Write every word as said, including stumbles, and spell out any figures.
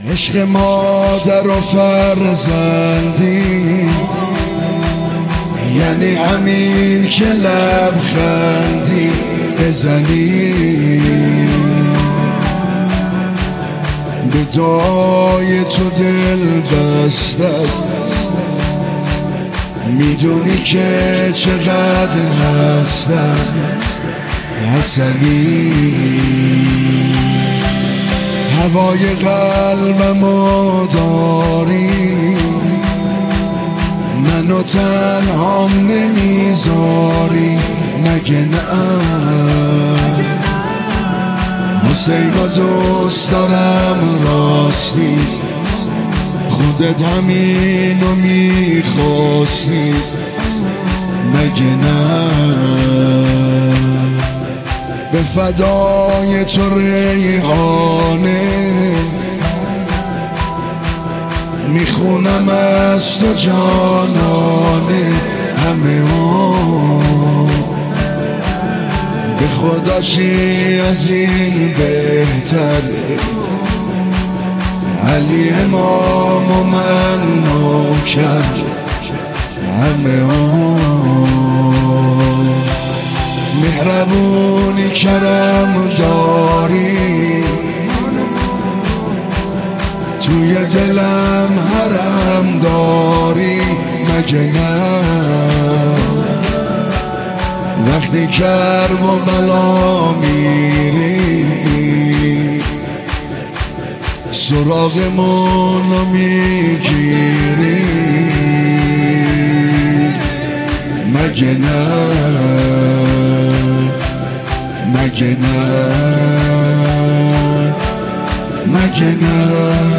عشق مادر و فرزندی یعنی همین که لبخندی بزنی به دعای تو دل بستد، میدونی که چقدر هستم حسنی. هوای قلبمو داری، منو تنها نمیذاری مگه نه؟ حسین و دوست دارم راستی، خودت همینو میخواستی مگه نه؟ به فدای تو ریحانه میخونم از تو جانانه همه اون. به خدا چی از این بهتر، علی امام و من نوکر همه اون. مهربونی کرم داری، توی دلم حرم داری مگه نه؟ وقتی کرب و بلا میری، سراغمونو میگیری مگه نه؟ مگه نه؟ مگه نه؟